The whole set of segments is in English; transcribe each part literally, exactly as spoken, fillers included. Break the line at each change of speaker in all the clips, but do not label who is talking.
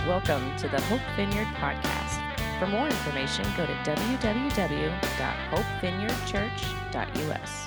Welcome to the Hope Vineyard Podcast. For more information, go to w w w dot hope vineyard church dot u s.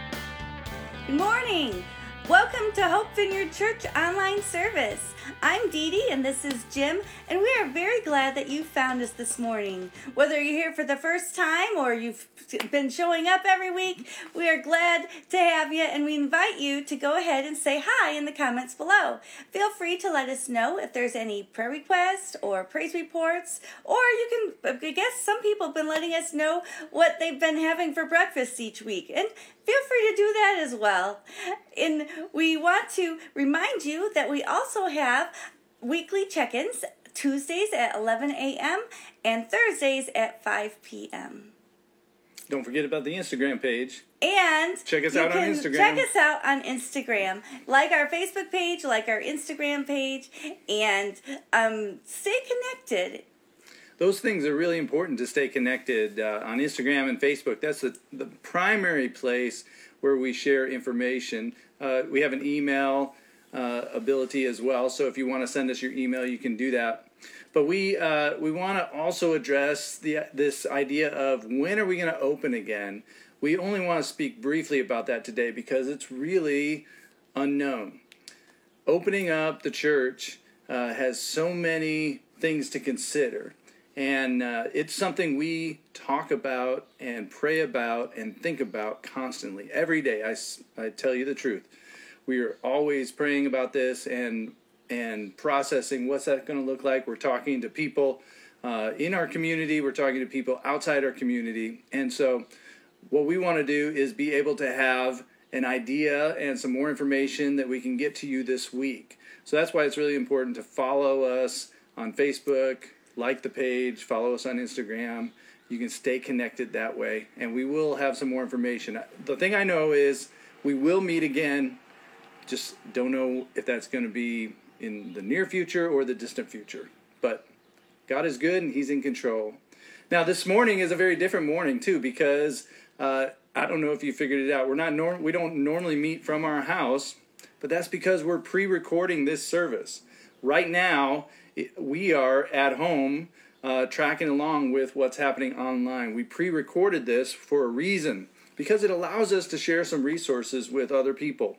Good morning. Welcome to Hope Vineyard Church online service. I'm Dee Dee and this is Jim, and we are very glad that you found us this morning. Whether you're here for the first time or you've been showing up every week, we are glad to have you, and we invite you to go ahead and say hi in the comments below. Feel free to let us know if there's any prayer requests or praise reports, or you can, I guess some people have been letting us know what they've been having for breakfast each week, and feel free to do that as well. And we want to remind you that we also have weekly check-ins Tuesdays at eleven a.m. and Thursdays at five p.m.
Don't forget about the Instagram page.
And
check us
you
out on
can
Instagram.
Check us out on Instagram. Like our Facebook page, like our Instagram page, and um, stay connected.
Those things are really important to stay connected uh, on Instagram and Facebook. That's the, the primary place where we share information. Uh, we have an email uh, ability as well, so if you want to send us your email, you can do that. But we uh, we want to also address the this idea of when are we going to open again. We only want to speak briefly about that today because it's really unknown. Opening up the church uh, has so many things to consider. And uh, it's something we talk about and pray about and think about constantly. Every day, I, I tell you the truth. We are always praying about this and and processing what's that going to look like. We're talking to people uh, in our community. We're talking to people outside our community. And so what we want to do is be able to have an idea and some more information that we can get to you this week. So that's why it's really important to follow us on Facebook, like the page, follow us on Instagram. You can stay connected that way, and we will have some more information. The thing I know is we will meet again. Just don't know if that's going to be in the near future or the distant future. But God is good, and He's in control. Now, this morning is a very different morning, too, because uh, I don't know if you figured it out. We're not norm- we don't normally meet from our house, but that's because we're pre-recording this service. Right now, we are at home uh, tracking along with what's happening online. We pre-recorded this for a reason, because it allows us to share some resources with other people.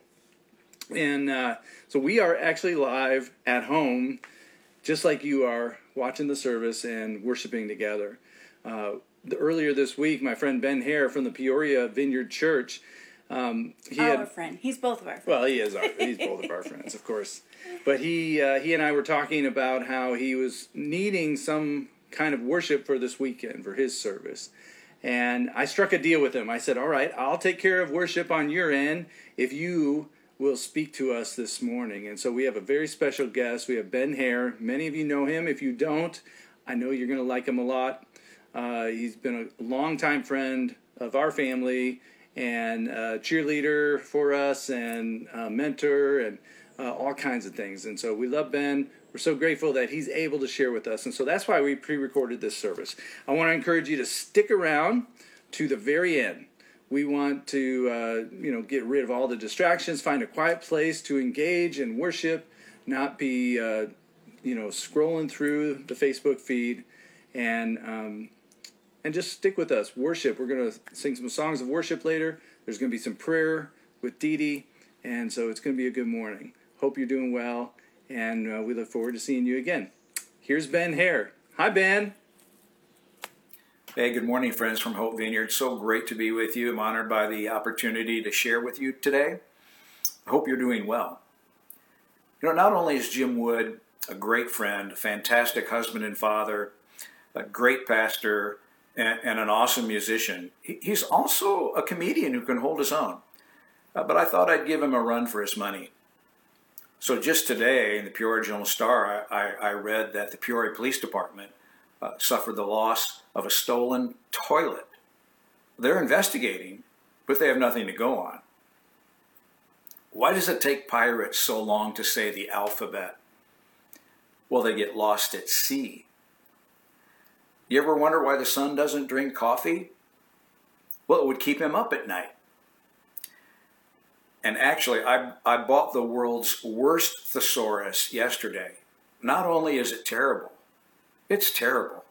And uh, so we are actually live at home, just like you are, watching the service and worshiping together. Uh, the, earlier this week, my friend Ben Hare from the Peoria Vineyard Church, um, he
our
had,
friend. He's both of our friends.
Well, he is our, he's both of our friends, of course. But he uh, he and I were talking about how he was needing some kind of worship for this weekend, for his service. And I struck a deal with him. I said, all right, I'll take care of worship on your end if you will speak to us this morning. And so we have a very special guest. We have Ben Hare. Many of you know him. If you don't, I know you're going to like him a lot. Uh, he's been a longtime friend of our family and a cheerleader for us and a mentor and Uh, all kinds of things. And so we love Ben. We're so grateful that he's able to share with us. And so that's why we pre-recorded this service. I want to encourage you to stick around to the very end. We want to, uh, you know, get rid of all the distractions, find a quiet place to engage and worship, not be, uh, you know, scrolling through the Facebook feed, and um, and just stick with us. Worship. We're going to sing some songs of worship later. There's going to be some prayer with Dee Dee. And so it's going to be a good morning. Hope you're doing well, and uh, we look forward to seeing you again. Here's Ben Hare. Hi, Ben.
Hey, good morning, friends from Hope Vineyard. So great to be with you. I'm honored by the opportunity to share with you today. I hope you're doing well. You know, not only is Jim Wood a great friend, a fantastic husband and father, a great pastor, and, and an awesome musician, he, he's also a comedian who can hold his own. Uh, but I thought I'd give him a run for his money. So just today in the Peoria Journal-Star, I, I, I read that the Peoria Police Department uh, suffered the loss of a stolen toilet. They're investigating, but they have nothing to go on. Why does it take pirates so long to say the alphabet? Well, they get lost at sea. You ever wonder why the son doesn't drink coffee? Well, it would keep him up at night. And actually, I, I bought the world's worst thesaurus yesterday. not only is it terrible, it's terrible.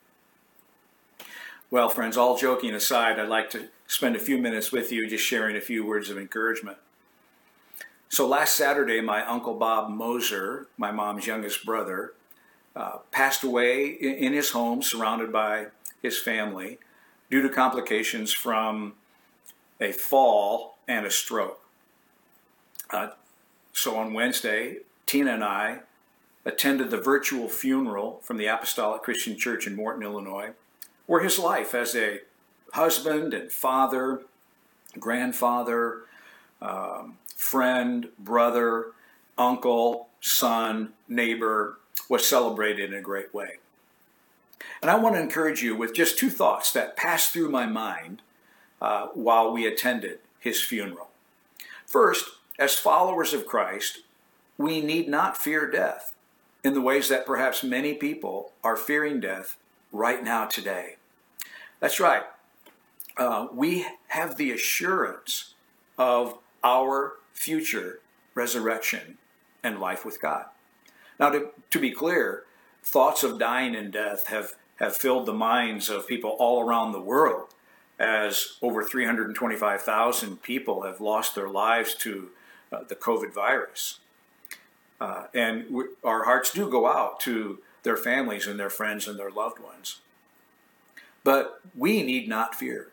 Well, friends, all joking aside, I'd like to spend a few minutes with you just sharing a few words of encouragement. So last Saturday, my Uncle Bob Moser, my mom's youngest brother, uh, passed away in, in his home surrounded by his family due to complications from a fall and a stroke. Uh, so on Wednesday, Tina and I attended the virtual funeral from the Apostolic Christian Church in Morton, Illinois, where his life as a husband and father, grandfather, um, friend, brother, uncle, son, neighbor was celebrated in a great way. And I want to encourage you with just two thoughts that passed through my mind uh, while we attended his funeral. First, as followers of Christ, we need not fear death in the ways that perhaps many people are fearing death right now today. That's right. Uh, we have the assurance of our future resurrection and life with God. Now, to, to be clear, thoughts of dying and death have, have filled the minds of people all around the world, as over three hundred twenty-five thousand people have lost their lives to uh, the COVID virus. Uh, and we, our hearts do go out to their families and their friends and their loved ones. But we need not fear.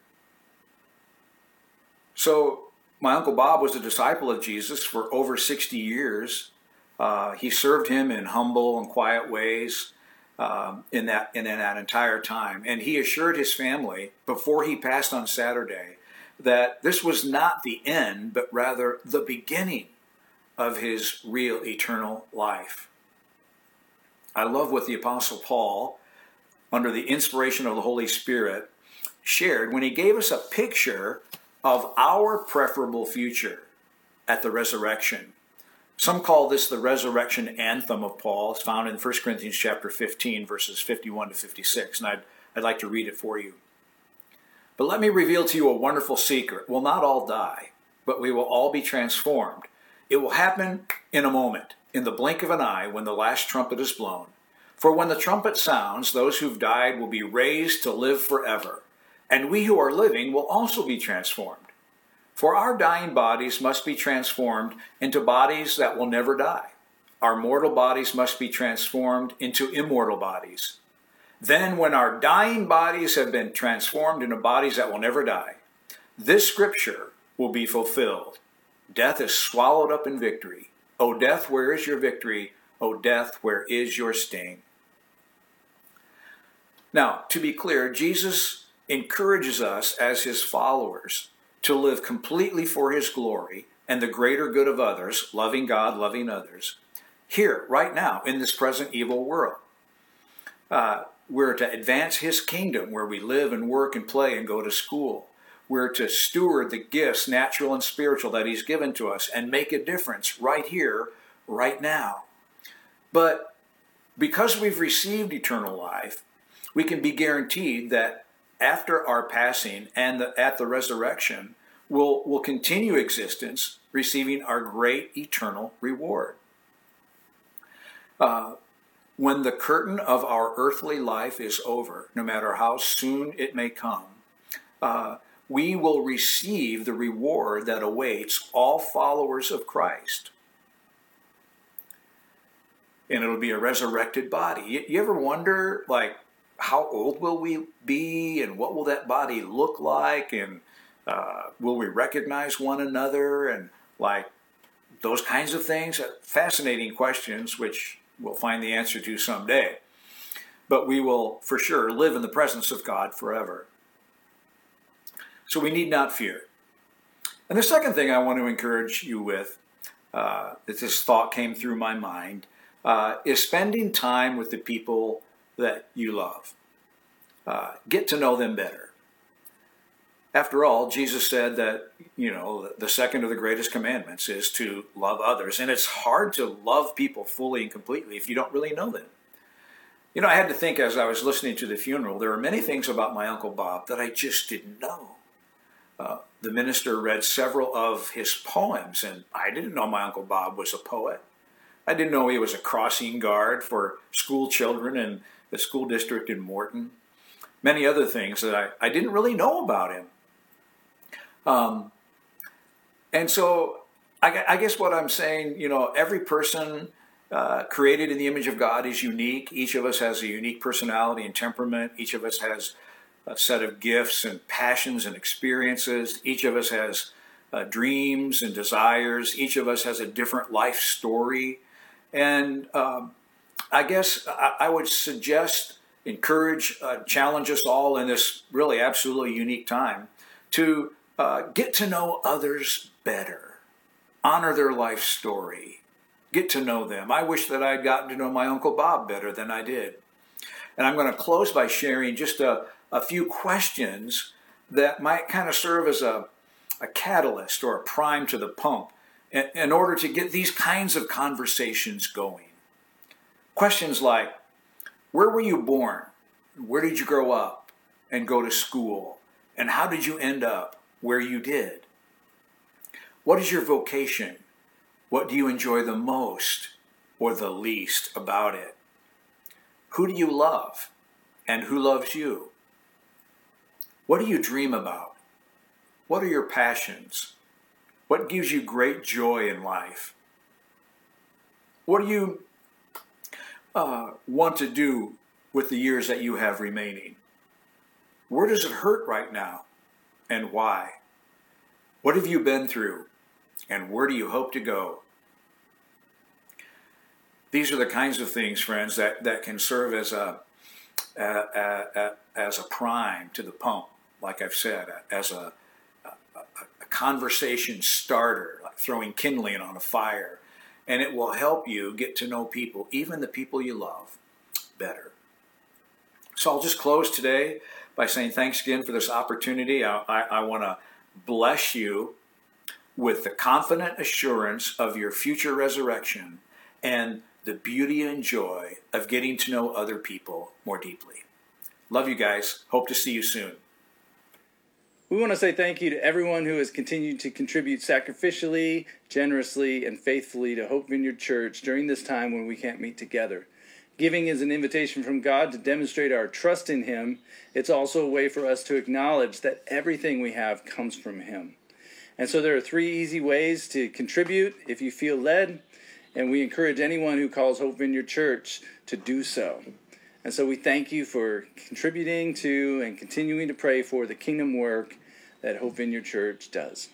So my Uncle Bob was a disciple of Jesus for over sixty years. Uh, he served him in humble and quiet ways um, in that in that entire time. And he assured his family before he passed on Saturday that this was not the end, but rather the beginning of his real eternal life. I love what the Apostle Paul, under the inspiration of the Holy Spirit, shared when he gave us a picture of our preferable future at the resurrection. Some call this the resurrection anthem of Paul. It's found in First Corinthians chapter fifteen, verses fifty-one to fifty-six, and I'd, I'd like to read it for you. But let me reveal to you a wonderful secret. We'll not all die, but we will all be transformed. It will happen in a moment, in the blink of an eye, when the last trumpet is blown. For when the trumpet sounds, those who've died will be raised to live forever, and we who are living will also be transformed. For our dying bodies must be transformed into bodies that will never die. Our mortal bodies must be transformed into immortal bodies. Then when our dying bodies have been transformed into bodies that will never die, this scripture will be fulfilled. Death is swallowed up in victory. O death, where is your victory? O death, where is your sting? Now, to be clear, Jesus encourages us as his followers to live completely for his glory and the greater good of others, loving God, loving others, here, right now, in this present evil world. Uh, we're to advance his kingdom where we live and work and play and go to school. We're to steward the gifts, natural and spiritual, that he's given to us and make a difference right here, right now. But because we've received eternal life, we can be guaranteed that after our passing and the, at the resurrection, we'll, we'll continue existence, receiving our great eternal reward. Uh, when the curtain of our earthly life is over, no matter how soon it may come, uh, we will receive the reward that awaits all followers of Christ. And it'll be a resurrected body. You, you ever wonder, like, how old will we be, and what will that body look like, and uh, will we recognize one another, and like those kinds of things? Fascinating questions, which we'll find the answer to someday. But we will, for sure, live in the presence of God forever. So we need not fear. And the second thing I want to encourage you with, uh, that this thought came through my mind, uh, is spending time with the people that you love. Uh, get to know them better. After all, Jesus said that, you know, the second of the greatest commandments is to love others. And it's hard to love people fully and completely if you don't really know them. You know, I had to think as I was listening to the funeral, there are many things about my Uncle Bob that I just didn't know. Uh, the minister read several of his poems, and I didn't know my Uncle Bob was a poet. I didn't know he was a crossing guard for school children in the school district in Morton. Many other things that I, I didn't really know about him. Um, and so I, I guess what I'm saying, you know, every person uh, created in the image of God is unique. Each of us has a unique personality and temperament. Each of us has a set of gifts and passions and experiences. Each of us has uh, dreams and desires. Each of us has a different life story. And um, I guess I, I would suggest, encourage, uh, challenge us all in this really absolutely unique time to uh, get to know others better, honor their life story, get to know them. I wish that I'd gotten to know my Uncle Bob better than I did. And I'm going to close by sharing just a, a few questions that might kind of serve as a, a catalyst or a prime to the pump in, in order to get these kinds of conversations going. Questions like, where were you born? Where did you grow up and go to school? And how did you end up where you did? What is your vocation? What do you enjoy the most or the least about it? Who do you love and who loves you? What do you dream about? What are your passions? What gives you great joy in life? What do you uh, want to do with the years that you have remaining? Where does it hurt right now and why? What have you been through and where do you hope to go? These are the kinds of things, friends, that, that can serve as a, a, a, a as a prime to the pump, like I've said, as a, a, a conversation starter, like throwing kindling on a fire. And it will help you get to know people, even the people you love, better. So I'll just close today by saying thanks again for this opportunity. I, I, I want to bless you with the confident assurance of your future resurrection and the beauty and joy of getting to know other people more deeply. Love you guys. Hope to see you soon.
We want to say thank you to everyone who has continued to contribute sacrificially, generously, and faithfully to Hope Vineyard Church during this time when we can't meet together. Giving is an invitation from God to demonstrate our trust in Him. It's also a way for us to acknowledge that everything we have comes from Him. And so there are three easy ways to contribute if you feel led, and we encourage anyone who calls Hope Vineyard Church to do so. And so we thank you for contributing to and continuing to pray for the kingdom work that Hope Vineyard Church does.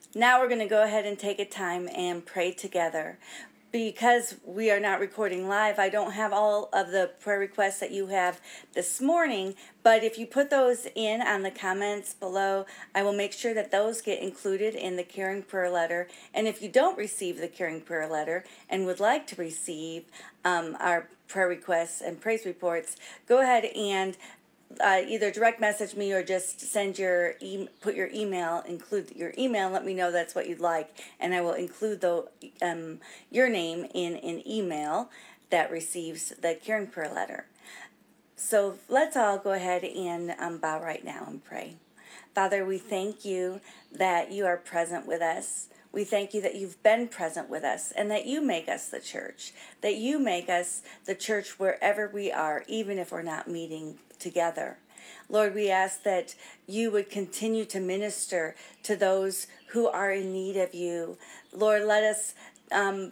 Now we're going to go ahead and take a time and pray together. Because we are not recording live, I don't have all of the prayer requests that you have this morning, but if you put those in on the comments below, I will make sure that those get included in the Caring Prayer Letter. And if you don't receive the Caring Prayer Letter and would like to receive um, our prayer requests and praise reports, go ahead and Uh, either direct message me or just send your e- put your email, include your email, and let me know that's what you'd like, and I will include the um, your name in an email that receives the Caring Prayer Letter. So let's all go ahead and um, bow right now and pray. Father, we thank you that you are present with us. We thank you that you've been present with us and that you make us the church, that you make us the church wherever we are, even if we're not meeting together. Lord, we ask that you would continue to minister to those who are in need of you. Lord, let us um,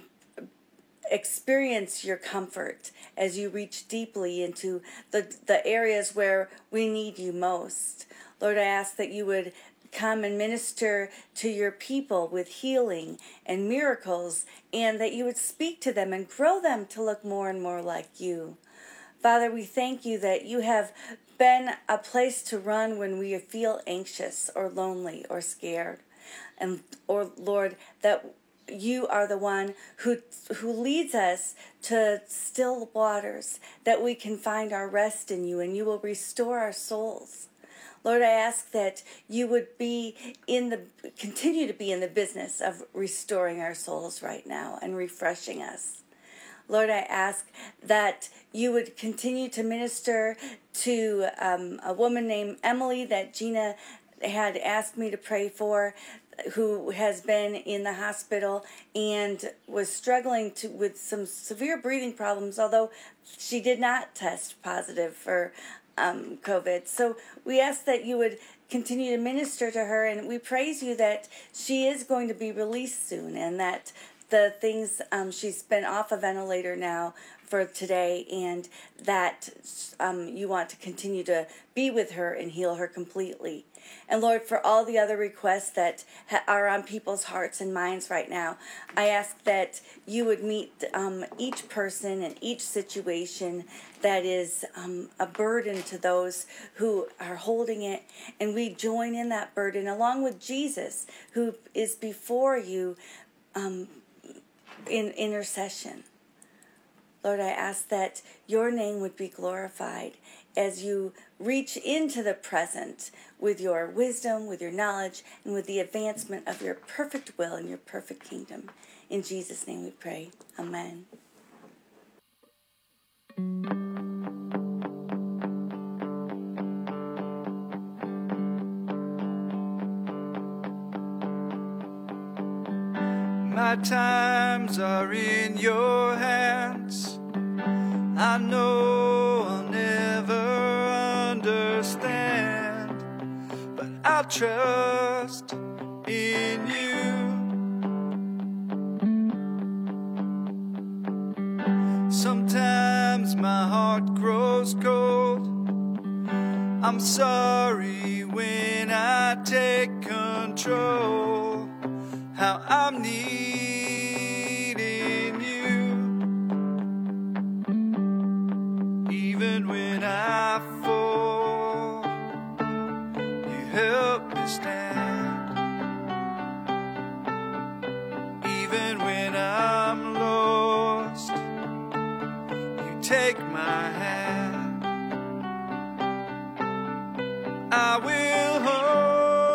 experience your comfort as you reach deeply into the, the areas where we need you most. Lord, I ask that you would come and minister to your people with healing and miracles, and that you would speak to them and grow them to look more and more like you. Father, we thank you that you have been a place to run when we feel anxious or lonely or scared. And or Lord, that you are the one who who leads us to still waters, that we can find our rest in you and you will restore our souls. Lord, I ask that you would be in the continue to be in the business of restoring our souls right now and refreshing us. Lord, I ask that you would continue to minister to um, a woman named Emily that Gina had asked me to pray for, who has been in the hospital and was struggling to, with some severe breathing problems, although she did not test positive for um, COVID. So we ask that you would continue to minister to her, and we praise you that she is going to be released soon, and that the things, um, she's been off a ventilator now for today, and that um, you want to continue to be with her and heal her completely. And Lord, for all the other requests that ha- are on people's hearts and minds right now, I ask that you would meet um, each person and each situation that is um, a burden to those who are holding it. And we join in that burden along with Jesus, who is before you um, in intercession. Lord, I ask that your name would be glorified as you reach into the present with your wisdom, with your knowledge, and with the advancement of your perfect will and your perfect kingdom. In Jesus' name we pray. Amen.
My times are in your hands. I know I'll never understand, but I'll trust in you. Sometimes my heart grows cold. I'm sorry when I take control. How I'm needing you, even when I fall, you help me stand. Even when I'm lost, you take my hand. I will hold.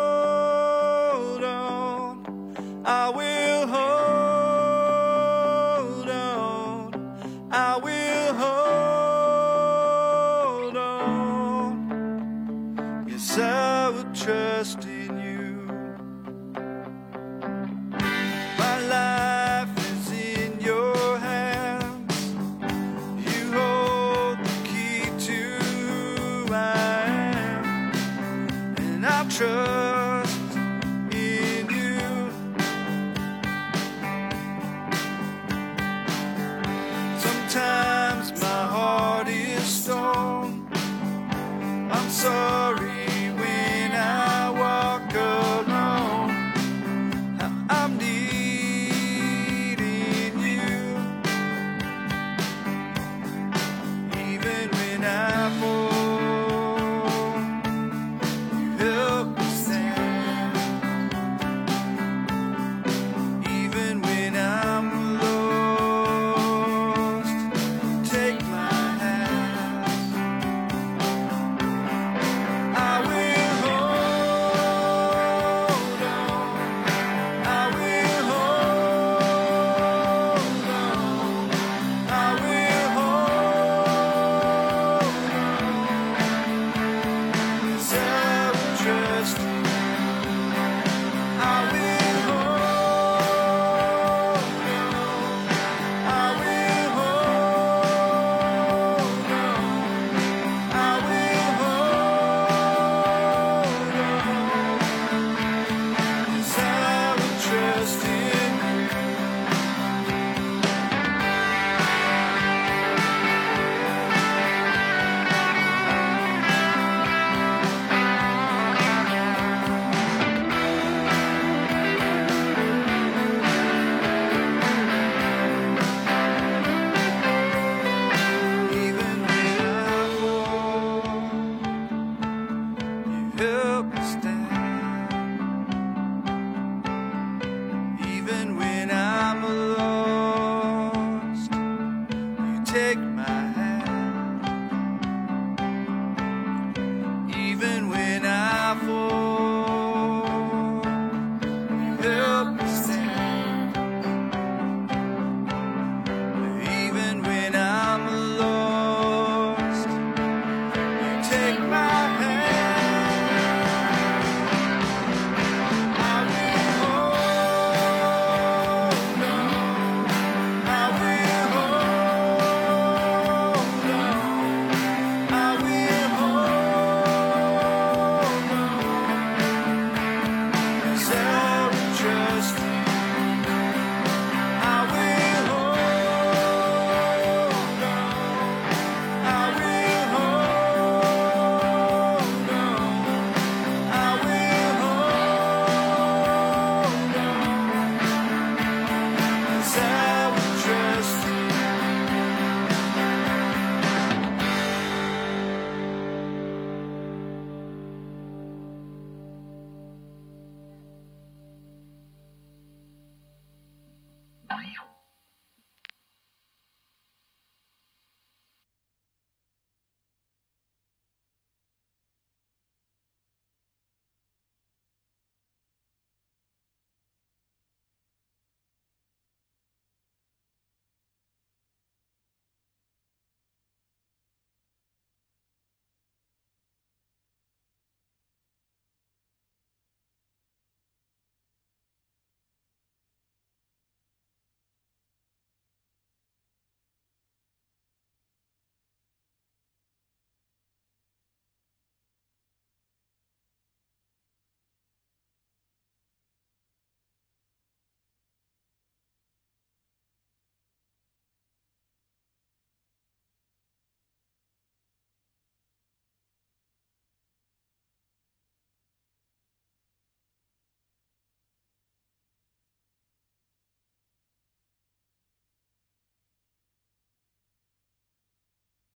I will hold on, I will hold on, yes, I will trust in you. My life is in your hands, you hold the key to who I am, and I trust. Sometimes my heart is stone. I'm sorry when I walk alone.
take my